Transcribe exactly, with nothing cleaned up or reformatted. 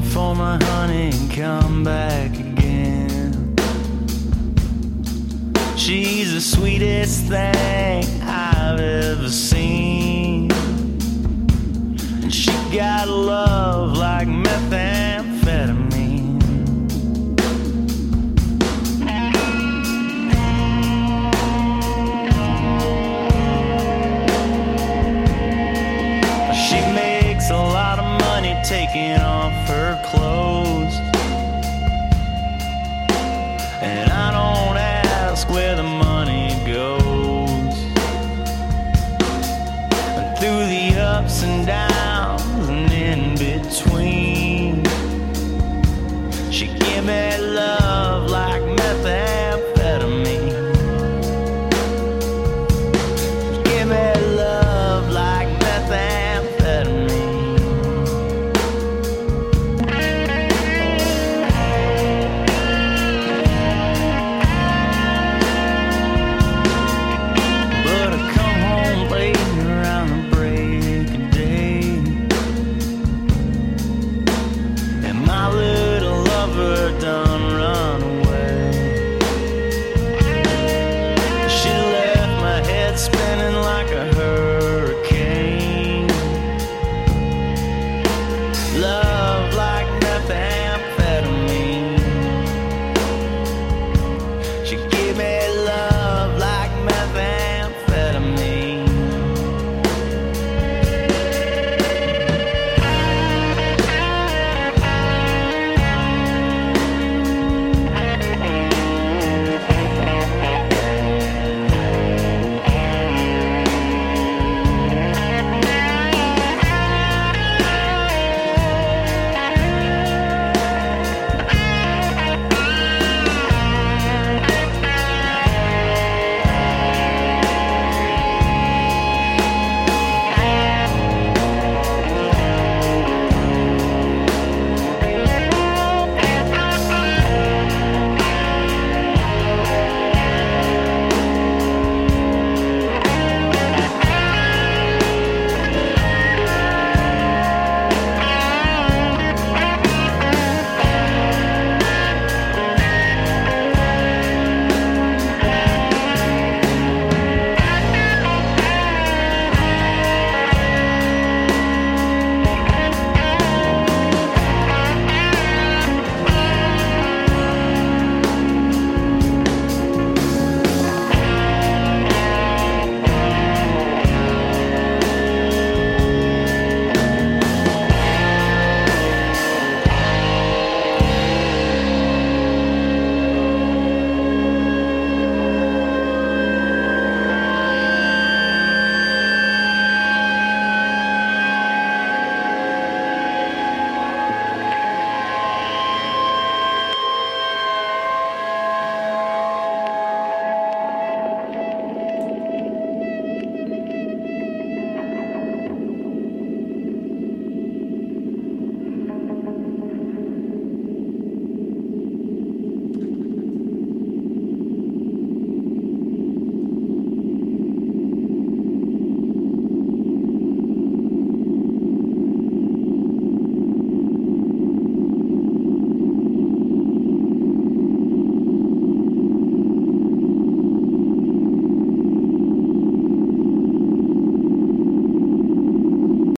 for my honey and come back again. She's the sweetest thing I've ever seen, and she got love like methamphetamine. She makes a lot of money taking off her clothes, and I don't ask where the money goes. And through the ups and downs and in between, she give me love like methamphetamine. Give me love like methamphetamine. But I come home late around the break of day, and my little lover done